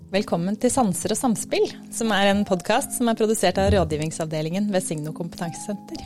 Velkommen til Sanser og Samspill, som en podcast som produsert av rådgivningsavdelingen ved Signo Kompetansesenter.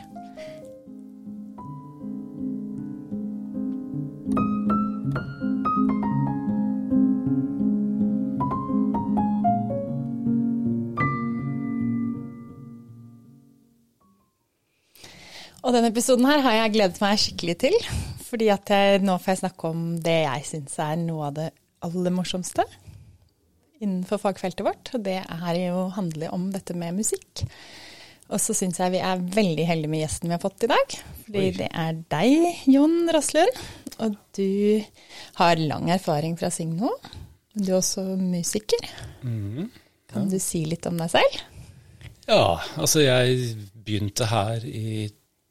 Og denne episoden her har jeg gledet meg skikkelig til, fordi at nå får jeg snakke om det jeg synes noe av det aller morsomste innenfor fagfeltet vårt, og det jo handler om dette med musikk. Og så synes jeg vi veldig heldige med gjesten vi har fått i dag, fordi det deg, Jon Rosslund, og du har lang erfaring fra Signo, men du også musiker. Kan du si litt om deg selv? Ja, altså jeg begynte her i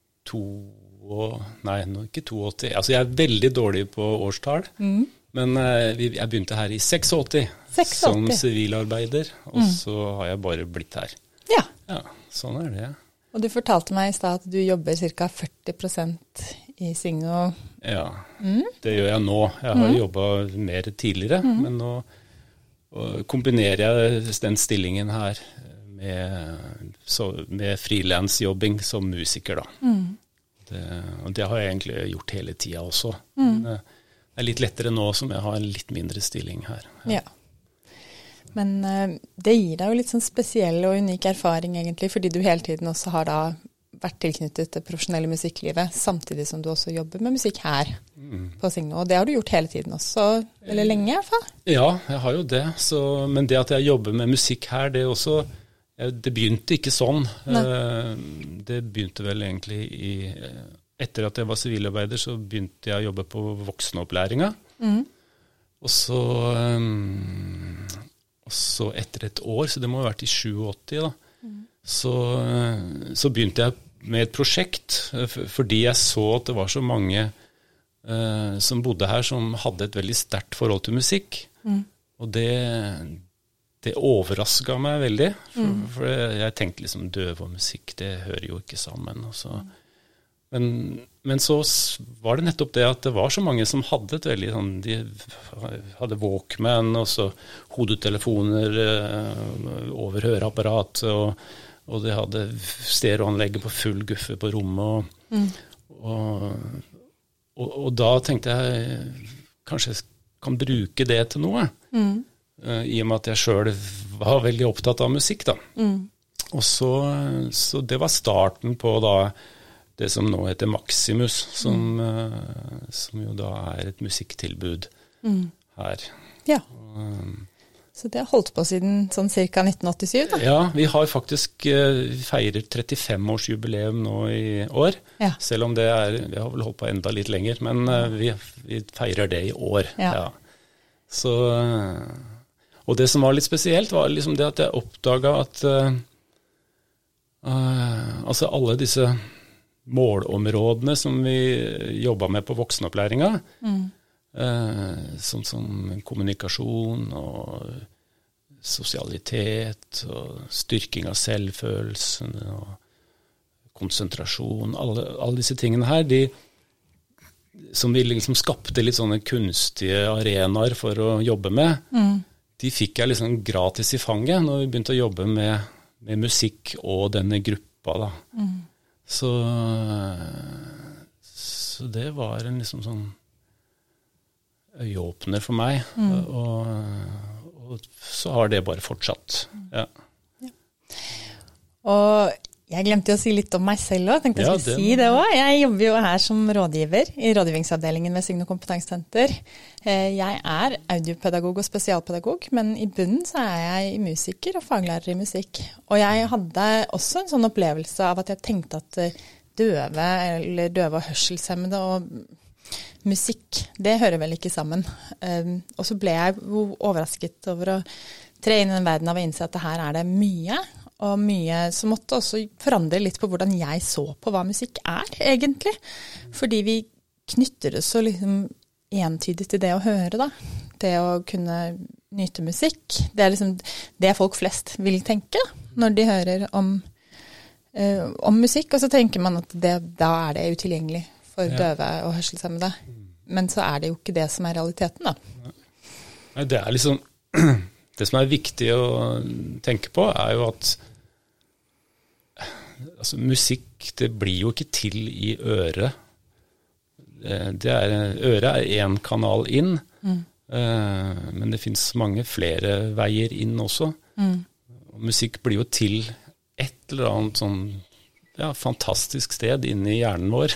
ikke 82, altså jeg veldig dårlig på årstall, men jeg begynte her i 86 som sivilarbeider, og så har jeg bare blitt her. Ja, sånn det. Og du fortalte meg i sted at du jobber cirka 40% i Signo. Ja, det gjør jeg nå. Jeg har jobbet mer tidligere, men nå kombinerer jeg den stillingen her med freelance-jobbing som musiker da. Og det har jeg egentlig gjort hele tiden også. Det litt lettere nå som jeg har en litt mindre stilling her. Ja. Men det gir deg jo litt sånn spesiell og unik erfaring egentlig, fordi du hele tiden også har da vært tilknyttet til profesjonelle musikklivet, samtidig som du også jobber med musikk her på Signo. Og det har du gjort hele tiden også, eller lenge i hvert fall? Ja, jeg har jo det. Men det at jeg jobber med musikk her, det også... Det begynte ikke sånn. Det begynte vel egentlig etter at jeg var sivilarbeider, så begynte jeg å jobbe på voksenopplæringa. Og så etter et år, så det må ha vært i 87 da, så begynte jeg med et prosjekt, fordi jeg så at det var så mange som bodde her, som hadde et veldig sterkt forhold til musikk. Og det overrasket meg veldig, for jeg tenkte liksom døv og musikk, det hører jo ikke sammen. Men så var det nettopp det at det var så mange som hadde et veldig sånn, de hadde Walkman, og så hodetelefoner over høreapparat, og de hadde stereoanlegget på full guffe på rommet. Og da tenkte jeg, kanskje jeg kan bruke det til noe. I og med at jeg selv var veldig opptatt av musikk da. Og så det var starten på da det som nå heter Maximus, som jo da et musikktilbud her. Ja, så det har holdt på siden sånn cirka 1987 da? Ja, vi har faktisk feiret 35-årsjubileum nå i år, selv om vi har vel holdt på enda litt lenger, men vi feirer det i år. Ja. Så... Og det som var litt spesielt var liksom det at jeg oppdaget at altså alle disse målområdene som vi jobbet med på voksenopplæringa, som kommunikasjon og sosialitet og styrking av selvfølelsen og konsentrasjon, alle disse tingene her, som vi liksom skapte litt sånne kunstige arenaer for å jobbe med, de fikk jeg liksom gratis i fanget når vi begynte å jobbe med musikk og denne gruppa da. Så det var en liksom sånn øyeåpner for meg, og så har det bare fortsatt. Ja. Og jeg glemte å si litt om meg selv også, tenkte jeg skulle si det også. Jeg jobber jo her som rådgiver i rådgivningsavdelingen ved Signo Kompetansesenter. Jeg audiopedagog og spesialpedagog, men i bunnen så jeg musiker og faglærer i musikk. Og jeg hadde også en sånn opplevelse av at jeg tenkte at døve og hørselshemmede og musikk, det hører vel ikke sammen. Og så ble jeg overrasket over å tre inn i den verden av å innse at her det mye, og mye som måtte også forandre litt på hvordan jeg så på hva musikk egentlig. Fordi vi knytter det så liksom entydig til det å høre da. Det å kunne nyte musikk. Det liksom det folk flest vil tenke når de hører om musikk. Og så tenker man at da det utilgjengelig for døve og hørselshemmede. Men så det jo ikke det som realiteten da. Nei, det liksom Det som viktig å tenke på jo at altså, musikk, det blir jo ikke til i øret. Øret en kanal inn, men det finnes mange flere veier inn også. Og musikk blir jo til et eller annet sånn fantastisk sted inne i hjernen vår.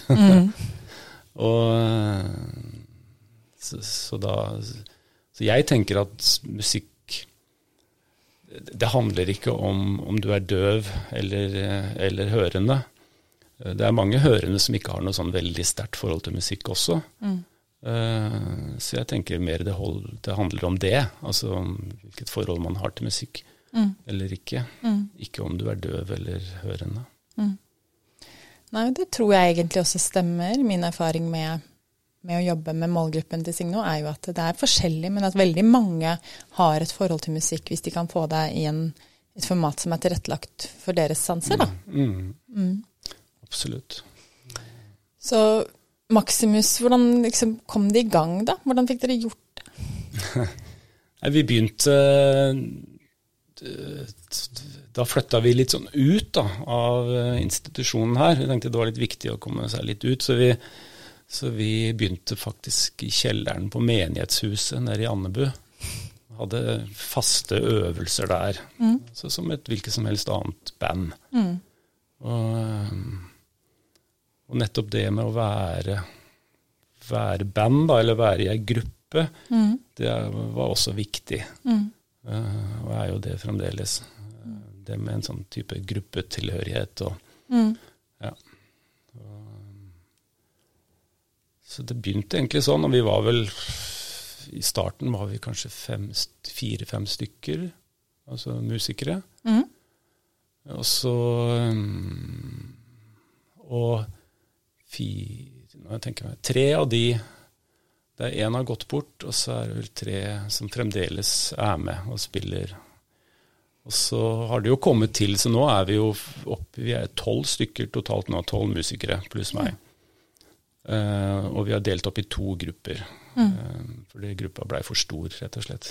Så jeg tenker at musikk, det handler ikke om du døv eller hørende. Det mange hørende som ikke har noe sånn veldig sterkt forhold til musikk også. Så jeg tenker mer det handler om det, altså om hvilket forhold man har til musikk eller ikke. Ikke om du døv eller hørende. Nei, det tror jeg egentlig også stemmer. Min erfaring med å jobbe med målgruppen til Signo jo at det forskjellig, men at veldig mange har et forhold til musikk hvis de kan få det i et format som tilrettelagt for deres sanser. Da. Absolutt. Så Maximus, hvordan liksom, kom det i gang da? Hvordan fikk dere gjort det? Vi begynte, da flyttet vi litt sånn ut da, av institusjonen her. Vi tenkte det var litt viktig å komme seg litt ut, så vi begynte faktisk i kjelleren på menighetshuset nede i Andebu. Hadde faste øvelser der, så som et hvilket som helst annet band. Og nettopp det med å være band, da, eller være i en gruppe, det var også viktig. Og jo det fremdeles. Det med en sånn type gruppetilhørighet. Så det begynte egentlig sånn, og vi var vel, i starten var vi kanskje 4-5 stykker, altså musikere. Og så, jeg tenker 3 av de, det en har gått bort, og så det vel 3 som fremdeles med og spiller. Og så har det jo kommet til, så nå vi jo oppe, vi 12 stykker totalt nå, 12 musikere pluss meg. Og vi har delt opp i 2 grupper, fordi gruppa ble for stor, rett og slett.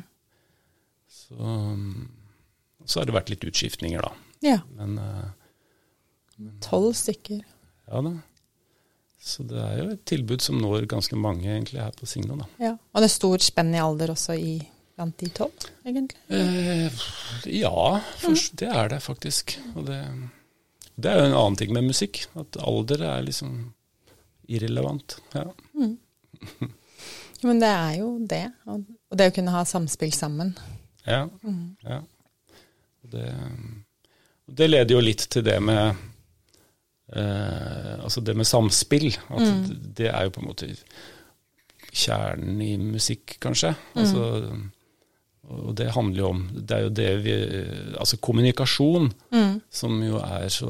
Så har det vært litt utskiftninger da. Ja. Men 12 stykker. Ja da. Så det jo et tilbud som når ganske mange egentlig her på Signo da. Ja, og det stor spenn i alder også blant de 12, egentlig? Ja, det det faktisk. Og det jo en annen ting med musikk, at alder liksom irrelevant. Ja. Men det jo det, og det å kunne ha samspill sammen. Ja, ja. Det leder jo litt til det med altså det med samspill, at det jo på en måte kjernen i musikk, kanskje. Altså, og det handler jo om, det jo det vi, altså kommunikasjon, som jo så,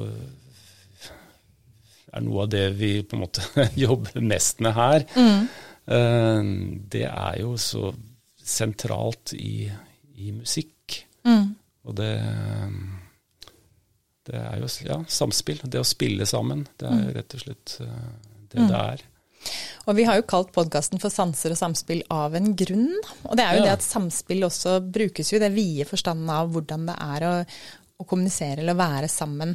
noe av det vi på en måte jobber mest med her. Det jo så sentralt i musikk. Og det jo samspill, det å spille sammen, det jo rett og slett det Og vi har jo kalt podcasten for Sanser og samspill av en grunn, og det jo det at samspill også brukes jo det vide forstanden av hvordan det å kommunisere eller være sammen,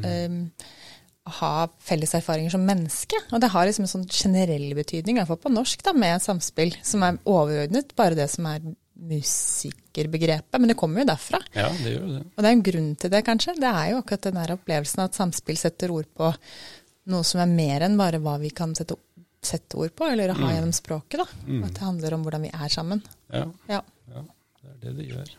ha felles erfaringer som menneske, og det har liksom en sånn generell betydning, i hvert fall på norsk da, med samspill, som overordnet, bare det som musikerbegrepet, men det kommer jo derfra. Ja, det gjør det. Og det en grunn til det, kanskje. Det jo akkurat den der opplevelsen at samspill setter ord på noe som mer enn bare hva vi kan sette ord på, eller ha gjennom språket, da. At det handler om hvordan vi sammen. Ja, det det gjør.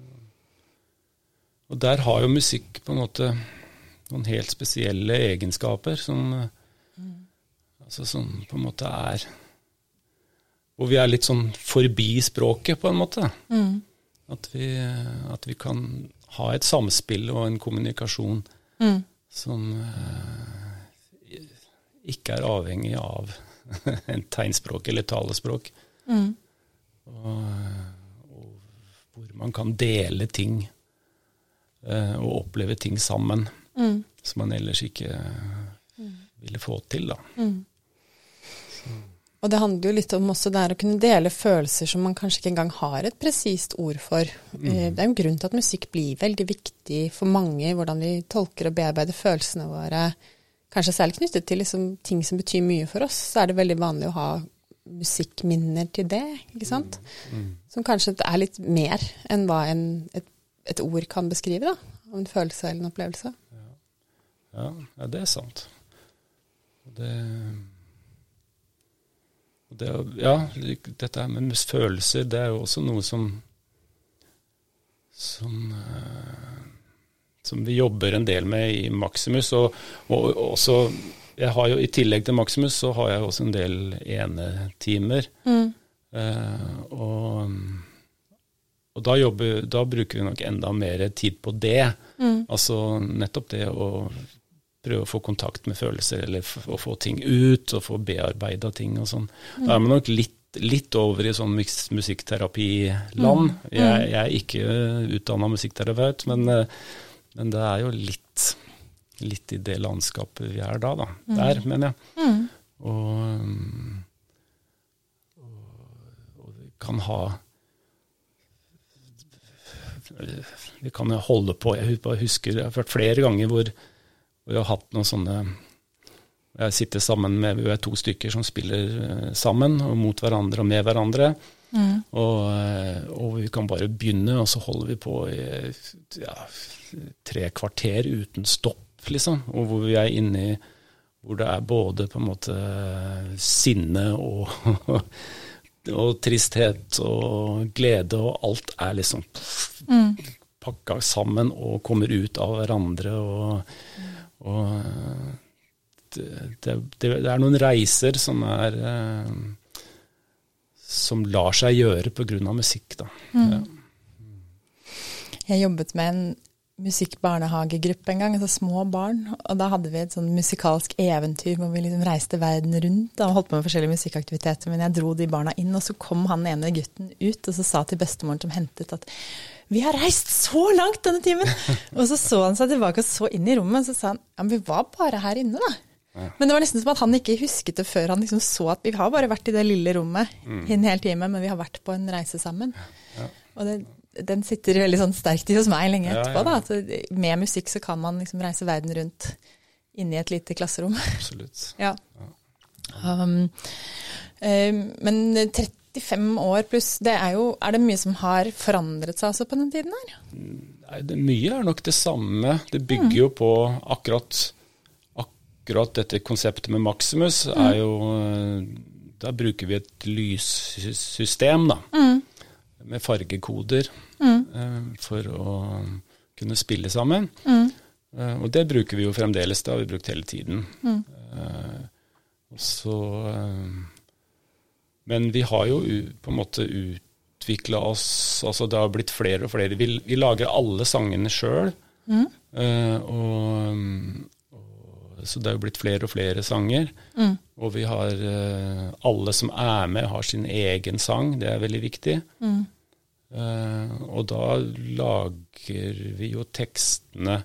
Og der har jo musikk på en måte noen helt spesielle egenskaper som, altså, som på en måte hvor vi litt sånn forbi språket på en måte. At vi kan ha et samspill og en kommunikasjon som ikke avhengig av en tegnspråk eller talespråk. Og hvor man kan dele ting og oppleve ting sammen som man ellers ikke ville få til da. Og det handler jo litt om også der å kunne dele følelser som man kanskje ikke engang har et presist ord for. Det er jo en grunn til at musikk blir veldig viktig for mange, hvordan vi tolker og bearbeider følelsene våre. Kanskje særlig knyttet til liksom, ting som betyr mye for oss, så er det veldig vanlig å ha musikkminner til det, ikke sant? Som kanskje er litt mer enn hva et ord kan beskrive, da, om en følelse eller en opplevelse. Ja, det er sant. Dette med følelser, det er jo også noe som vi jobber en del med i Maximus, og også, jeg har jo i tillegg til Maximus, så har jeg også en del enetimer, og da bruker vi nok enda mer tid på det, altså nettopp det å prøve å få kontakt med følelser, eller å få ting ut, og få bearbeidet ting og sånn. Da er man nok litt over i sånn musikkterapiland. Jeg er ikke utdannet musikkterapeut, men det er jo litt i det landskapet vi er da. Der, mener jeg. Og vi kan vi kan holde på, jeg husker, jeg har vært flere ganger hvor jeg har hatt noen sånne, jeg sitter sammen med, vi er 2 stykker som spiller sammen, og mot hverandre og med hverandre, og vi kan bare begynne, og så holder vi på i 3 kvarter uten stopp, liksom, og hvor vi er inne i, hvor det er både på en måte sinne og tristhet og glede, og alt er liksom pakket sammen og kommer ut av hverandre, og det er noen reiser som lar seg gjøre på grunn av musikk, da. Ja. Jeg jobbet med en musikkbarnehagegruppe en gang, altså små barn, og da hadde vi et sånn musikalsk eventyr hvor vi liksom reiste verden rundt og holdt på med forskjellige musikkaktiviteter, men jeg dro de barna inn, og så kom han ene gutten ut, og så sa til bestemoren som hentet at vi har reist så langt denne timen. Og så han seg tilbake og så inn i rommet, og så sa han, ja, men vi var bare her inne da. Ja. Men det var nesten som at han ikke husket det før han liksom så at vi har bare vært i det lille rommet en hel time, men vi har vært på en reise sammen. Ja. Og den sitter veldig sånn sterkt i hos meg lenge etterpå. Da. At med musikk så kan man liksom reise verden rundt inne i et lite klasserom. Absolutt. Ja. Men 35 år pluss, er det mye som har forandret seg også på den tiden her? Nei, mye er nok det samme. Det bygger jo på akkurat dette konseptet med Maximus, er jo, da bruker vi et lyssystem da, med fargekoder for å kunne spille sammen. Og det bruker vi jo fremdeles, det har vi brukt hele tiden. Men vi har jo på en måte utviklet oss, altså det har blitt flere og flere. Vi lager alle sangene selv, så det har jo blitt flere og flere sanger. Og vi har, alle som er med har sin egen sang, det er veldig viktig. Og da lager vi jo tekstene,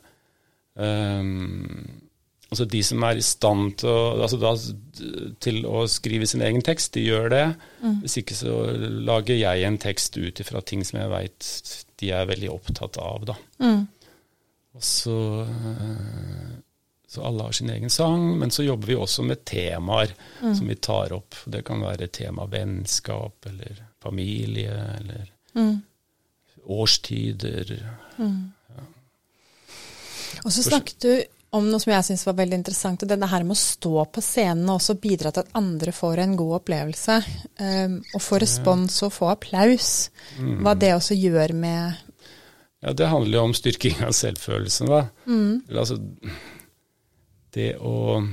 altså de som er i stand til å skrive sin egen tekst, de gjør det. Hvis ikke så lager jeg en tekst ut ifra ting som jeg vet de er veldig opptatt av. Da. Og så alle har sin egen sang, men så jobber vi også med temaer som vi tar opp. Det kan være tema vennskap, eller familie, eller årstider. Ja. Og så snakket du om noe som jeg synes var veldig interessant, og det her med å stå på scenen og også bidra til at andre får en god opplevelse, og få respons og få applaus. Hva det også gjør med... Ja, det handler jo om styrking av selvfølelsen, da. Altså, det å...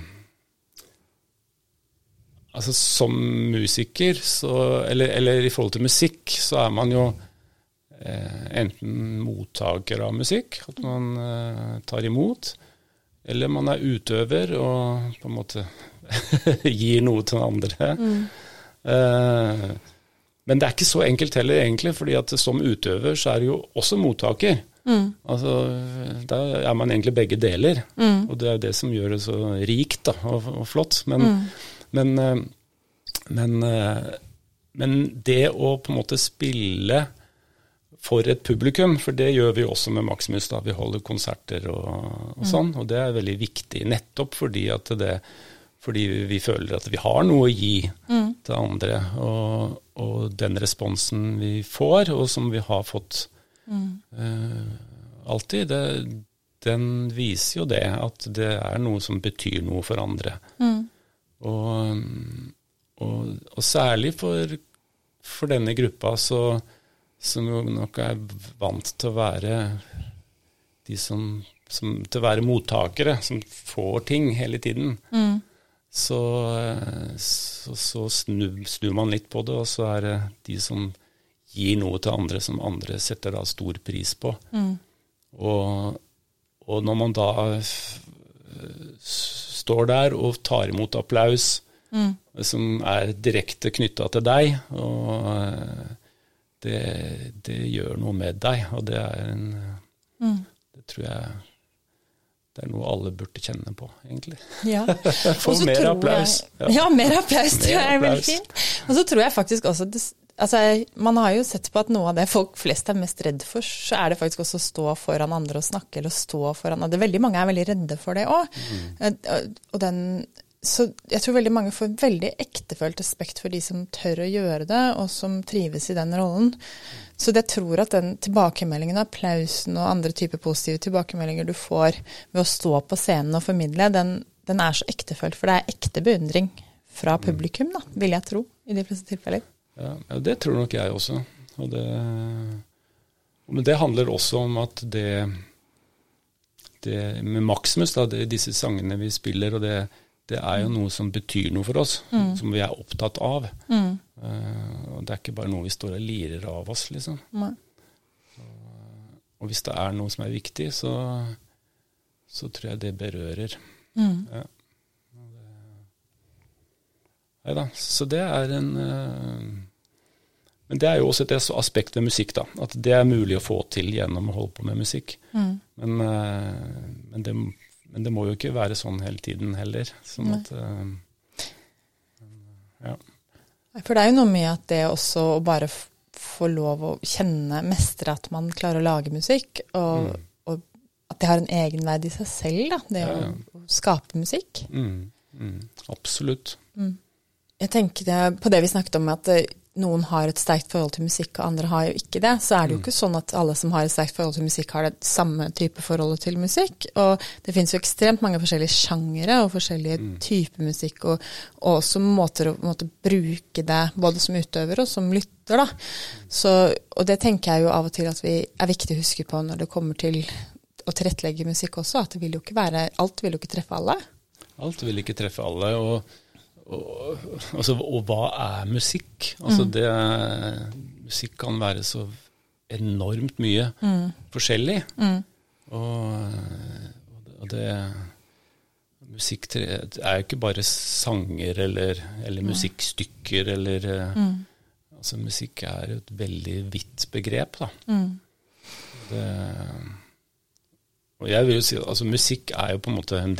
Altså, som musiker, eller i forhold til musikk, så er man jo enten mottaker av musikk, at man tar imot, eller man er utøver og på en måte gir noe til den andre. Men det er ikke så enkelt heller egentlig, fordi at som utøver så er det jo også mottaker. Altså, da er man egentlig begge deler, og det er det som gjør det så rikt da, og flott. Men Men det å på en måte spille for et publikum, for det gjør vi også med Maximus da, vi holder konserter og sånn, og det er veldig viktig, nettopp fordi vi føler at vi har noe å gi til andre, og den responsen vi får, og som vi har fått alltid, den viser jo det, at det er noe som betyr noe for andre. Og særlig for denne gruppa, som jo nok er vant til å være de til å være mottakere, som får ting hele tiden. Så snur man litt på det, og så er det de som gir noe til andre, som andre setter da stor pris på. Og når man da står der og tar imot applaus, som er direkte knyttet til deg, og det gjør noe med deg, og det er det tror jeg det er noe alle burde kjenne på, egentlig. Ja. Få mer applaus. Ja, mer applaus tror jeg er veldig fint. Og så tror jeg faktisk også, man har jo sett på at noe av det folk flest er mest redd for, så er det faktisk også å stå foran andre og snakke, eller stå foran, og veldig mange er veldig redde for det også. Så jeg tror veldig mange får veldig ektefølt respekt for de som tør å gjøre det, og som trives i den rollen. Så jeg tror at den tilbakemeldingen, applausen og andre typer positive tilbakemeldinger du får ved å stå på scenen og formidle, den er så ektefølt, for det er ekte beundring fra publikum, da, vil jeg tro, i de fleste tilfeller. Ja, det tror nok jeg også. Men det handler også om at det med Maximus, da, disse sangene vi spiller, og det er jo noe som betyr noe for oss, som vi er opptatt av. Og det er ikke bare noe vi står og lirer av oss, liksom. Og hvis det er noe som er viktig, så tror jeg det berører. Ja. Neida, så det er men det er jo også et aspekt ved musikk, da, at det er mulig å få til gjennom å holde på med musikk. Men det må jo ikke være sånn hele tiden heller. Sånn at, ja. For det er jo noe med at det også å bare få lov å kjenne, mestre at man klarer å lage musikk, og at det har en egenverd i seg selv, da, det å skape musikk. Absolutt. Jeg tenker på det vi snakket om, at noen har et sterkt forhold til musikk, og andre har jo ikke det. Så er det jo ikke sånn at alle som har et sterkt forhold til musikk har det samme type forholdet til musikk. Og det finnes jo ekstremt mange forskjellige sjangere og forskjellige typer musikk, og også måter å bruke det både som utøver og som lytter, da. Og det tenker jeg jo av og til at vi er viktig å huske på når det kommer til å tilrettelegge musikk også, at det vil jo ikke være, alt vil jo ikke treffe alle. Alt vil ikke treffe alle, og hva er musikk? Altså musikk kan være så enormt mye forskjellig. Og musikk er jo ikke bare sanger eller musikkstykker, eller altså musikk er et veldig vidt begrep, da. Og jeg vil jo si, altså musikk er jo på en måte en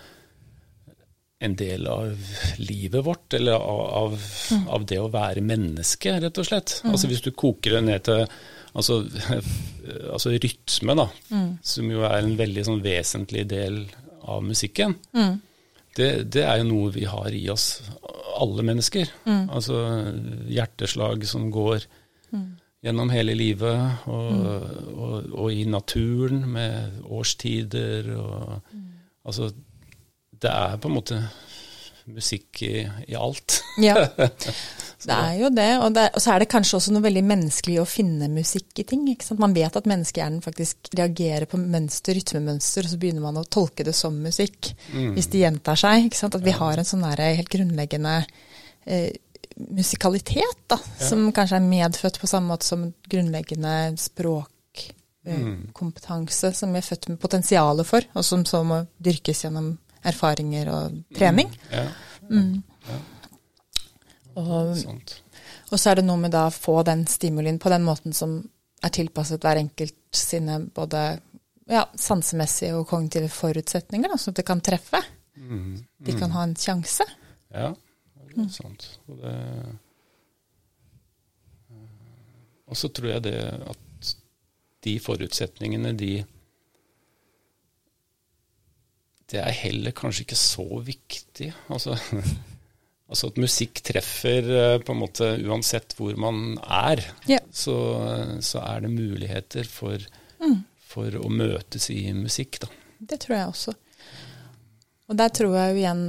del av livet vårt, eller av det å være menneske, rett og slett. Altså hvis du koker det ned til altså rytme, da, som jo er en veldig sånn vesentlig del av musikken, det er jo noe vi har i oss, alle mennesker. Altså hjerteslag som går gjennom hele livet, og i naturen med årstider, og altså det er på en måte musikk i alt. Ja, det er jo det, og så er det kanskje også noe veldig menneskelig å finne musikk i ting, ikke sant? Man vet at menneskehjernen faktisk reagerer på rytmemønster, og så begynner man å tolke det som musikk, hvis det gjentar seg, ikke sant? At vi har en sånn helt grunnleggende musikalitet, da, som kanskje er medfødt på samme måte som grunnleggende språk, kompetanse, som vi er født med potensialet for, og som så må dyrkes gjennom erfaringer og trening. Og så er det noe med da å få den stimulien på den måten som er tilpasset hver enkelt sine både sansemessige og kognitive forutsetninger, da, så at det kan treffe. De kan ha en sjanse. Ja, Sant. Og så tror jeg det at de forutsetningene, det er heller kanskje ikke så viktig. Altså at musikk treffer på en måte uansett hvor man er, så er det muligheter for å møtes i musikk, da. Det tror jeg også. Og der tror jeg jo igjen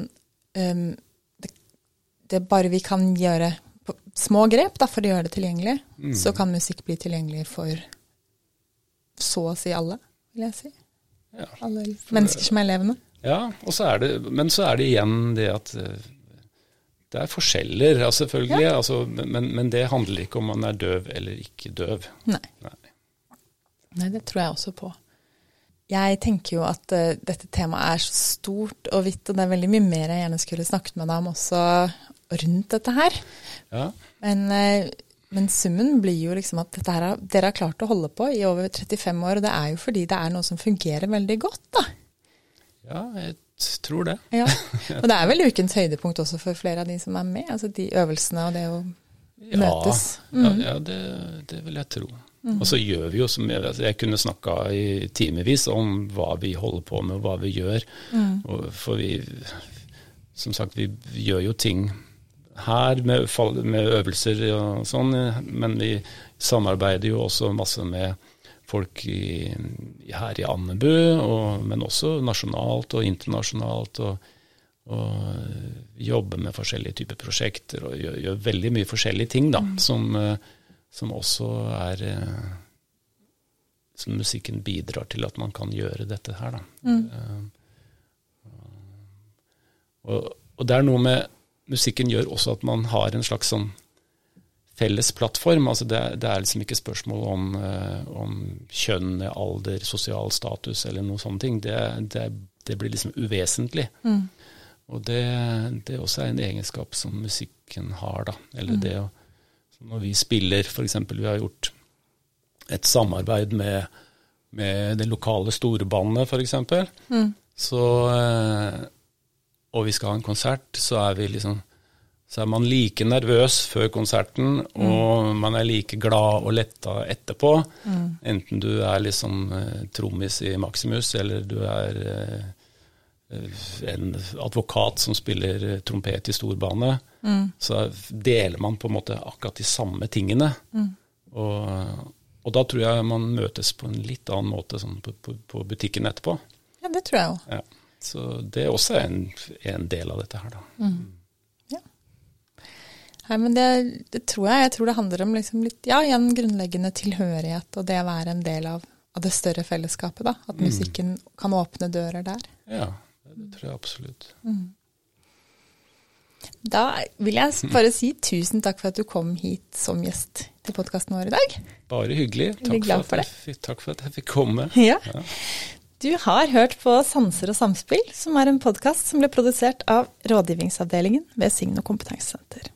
det bare vi kan gjøre små grep da, for å gjøre det tilgjengelig, så kan musikk bli tilgjengelig for så å si alle, vil jeg si. Ja. Alle mennesker som er levende. Ja, men så er det igjen det at det er forskjeller, selvfølgelig, men det handler ikke om man er døv eller ikke døv. Nei, det tror jeg også på. Jeg tenker jo at dette temaet er så stort og vidt, og det er veldig mye mer jeg gjerne skulle snakket med deg om også rundt dette her. Ja. Men summen blir jo liksom at dette her dere har klart å holde på i over 35 år, og det er jo fordi det er noe som fungerer veldig godt, da. Ja, jeg tror det. Ja. Og det er vel ukens høydepunkt også for flere av de som er med, altså de øvelsene og det å møtes. Ja, det vil jeg tro. Og så gjør vi jo som jeg kunne snakket i timevis om hva vi holder på med, hva vi gjør. For vi, som sagt, vi gjør jo ting her med øvelser og sånn, men vi samarbeider jo også masse med folk her i Andebu, men også nasjonalt og internasjonalt, og jobber med forskjellige typer prosjekter, og gjør veldig mye forskjellige ting da, som også som musikken bidrar til at man kan gjøre dette her da. Og det er noe med musikken gjør også at man har en slags sånn felles plattform, altså det er liksom ikke spørsmål om kjønn, alder, sosial status eller noe sånne ting, det blir liksom uvesentlig. Og det også er en egenskap som musikken har da, eller det å når vi spiller, for eksempel, vi har gjort et samarbeid med det lokale storbandet, for eksempel. Og vi skal ha en konsert, så er man like nervøs før konserten, og man er like glad og letta etterpå. Enten du er liksom trommis i Maximus, eller du er en advokat som spiller trompet i storbane, så deler man på en måte akkurat de samme tingene. Og da tror jeg man møtes på en litt annen måte sånn på butikken etterpå. Ja, det tror jeg også. Ja. Så det er også en del av dette her da. Ja. Nei, men det tror jeg. Jeg tror det handler om liksom litt, en grunnleggende tilhørighet, og det å være en del av det større fellesskapet da. At musikken kan åpne dører der. Ja, det tror jeg absolutt. Da vil jeg bare si tusen takk for at du kom hit som gjest til podcasten vår i dag. Bare hyggelig. Takk for at jeg fikk komme. Ja. Du har hørt på Sanser og Samspill, som er en podcast som ble produsert av Rådgivningsavdelingen ved Signo Kompetansesenter.